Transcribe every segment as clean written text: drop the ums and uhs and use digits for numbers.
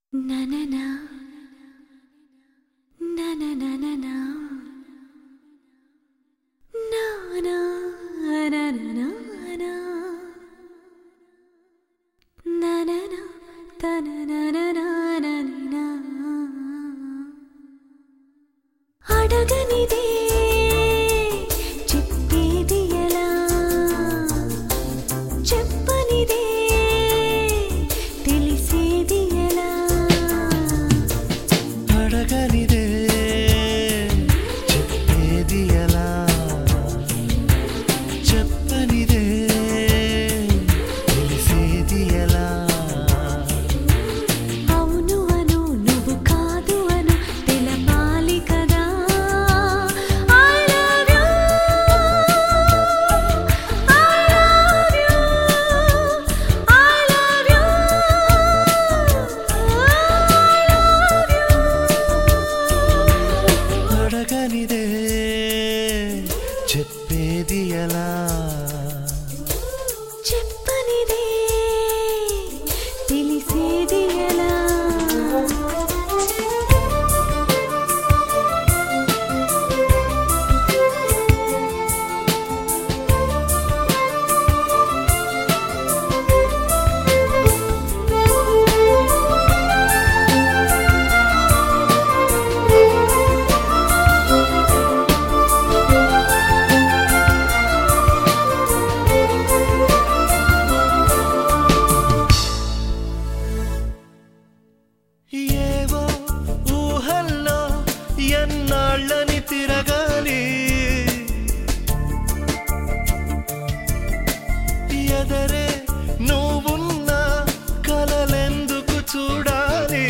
Na na na na na na na na na na na na na na na na na ta na na na na na na అడగనిదే చెప్పేది ఎలా చెప్పనిదే తెలిసేది ఎలా అడగనిదే చెప్పేది ఎలా చెప్పనిదే తెలిసేది ఎలా అవును అను నువ్వు కాదు అను తెలపాలి కదా I love you I love you I love you అడగనిదే చెప్పేది ఎలా చెప్పనిదే తెలిసేది ఎలా ఏవో ఊహల్లో ఎన్నాళ్ళని తిరగాలి ఎదరే నువ్వున్న కలలెందుకు చూడాలి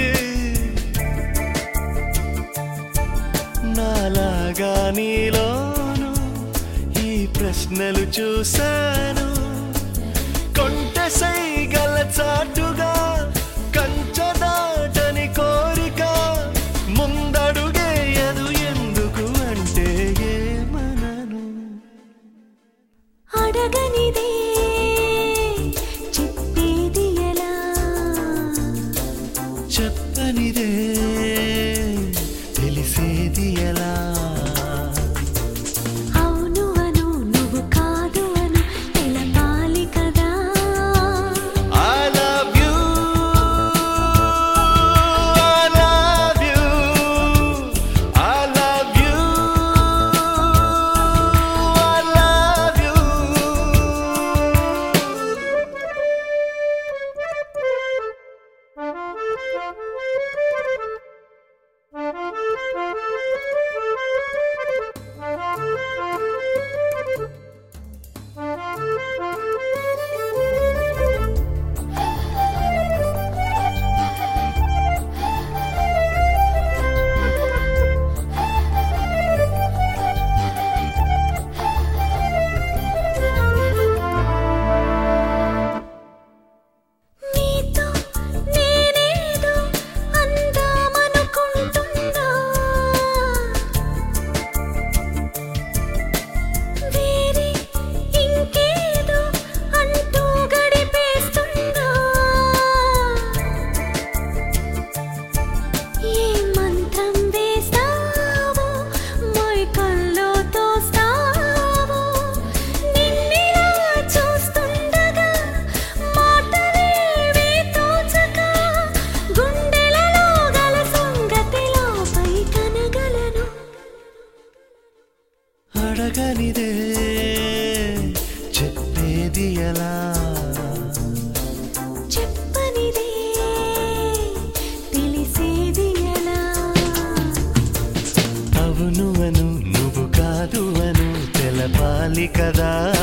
నాలాగా నీలోను ఈ ప్రశ్నలు చూశాను కొంటె సైగల చాటుగా కంచదాటని కోరిక ముందడుగేయదు ఎందుకు అంటే ఏమనను అడగనిదే చెప్పేది ఎలా చెప్పనిదే తెలిసేది ఎలా అవును అను నువ్వు కాదు అను తెలపాలి కదా I love you I love you I love you I love you నీతో నేనేదో అందామనుకుంటున్నా వేరే ఇంకేదో అంటూ గడిపేస్తున్నా ఏ మంత్రం వేస్తావో మైకల్లో తోస్తావో నిన్నిలా చూస్తుండగా మాటలేవీ తోచక గుండెలలో గల సంగతిలో పై కనగలను అడగనిదే చెప్పేది ఎలా చెప్పనిదే తెలిసేది ఎలా అవును అను నువ్వు కాదు అను తెలపాలి కదా